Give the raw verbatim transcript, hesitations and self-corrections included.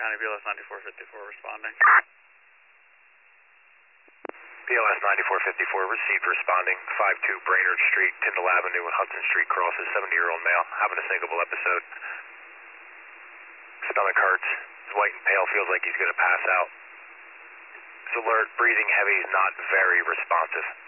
County, B L S ninety-four fifty-four responding. B L S ninety-four fifty-four, received responding, five two Brainerd Street, Tyndall Avenue and Hudson Street crosses, seventy-year-old male, having a syncopal episode. Stomach hurts, he's white and pale, feels like he's going to pass out. He's alert, breathing heavy, not very responsive.